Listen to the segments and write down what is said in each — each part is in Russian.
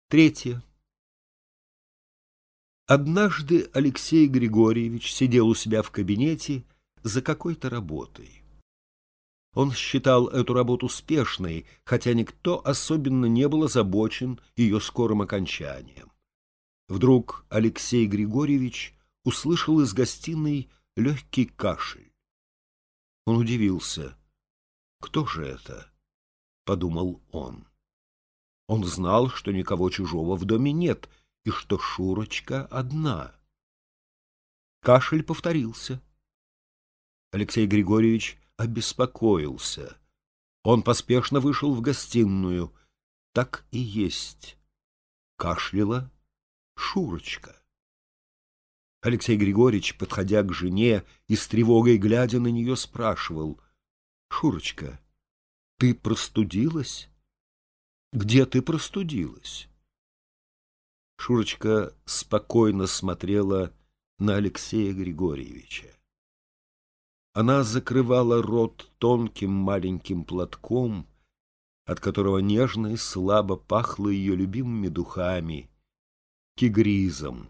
Третье. Однажды Алексей Григорьевич сидел у себя в кабинете за какой-то работой. Он считал эту работу успешной, хотя никто особенно не был озабочен ее скорым окончанием. Вдруг Алексей Григорьевич услышал из гостиной легкий кашель. Он удивился. «Кто же это?» — подумал он. Он знал, что никого чужого в доме нет, и что Шурочка одна. Кашель повторился. Алексей Григорьевич обеспокоился. Он поспешно вышел в гостиную. Так и есть. Кашляла Шурочка. Алексей Григорьевич, подходя к жене и с тревогой глядя на нее, спрашивал: «Шурочка, ты простудилась? Где ты простудилась?» Шурочка спокойно смотрела на Алексея Григорьевича. Она закрывала рот тонким маленьким платком, от которого нежно и слабо пахло ее любимыми духами, кигризом.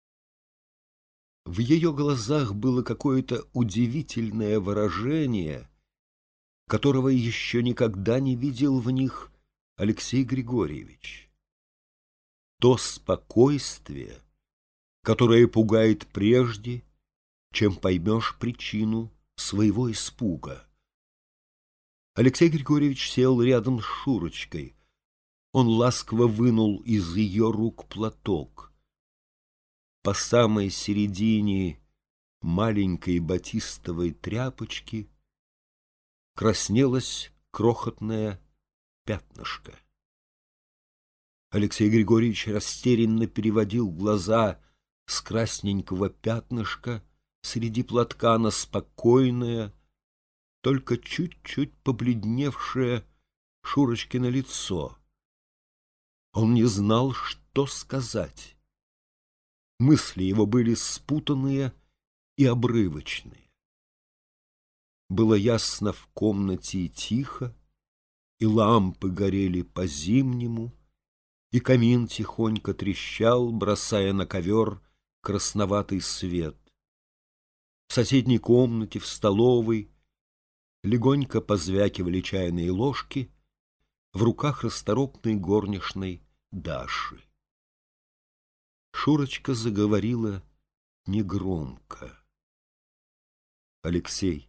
В ее глазах было какое-то удивительное выражение, которого еще никогда не видел в них Алексей Григорьевич. То спокойствие, которое пугает прежде, чем поймешь причину своего испуга. Алексей Григорьевич сел рядом с Шурочкой. Он ласково вынул из ее рук платок. По самой середине маленькой батистовой тряпочки краснелось крохотное пятнышко. Алексей Григорьевич растерянно переводил глаза с красненького пятнышка среди платка на спокойное, только чуть-чуть побледневшее Шурочкино лицо. Он не знал, что сказать. Мысли его были спутанные и обрывочные. Было ясно в комнате и тихо, и лампы горели по-зимнему, и камин тихонько трещал, бросая на ковер красноватый свет. В соседней комнате, в столовой, легонько позвякивали чайные ложки в руках расторопной горничной Даши. Шурочка заговорила негромко. «Алексей,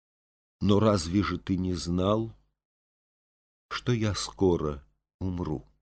но разве же ты не знал, что я скоро умру?»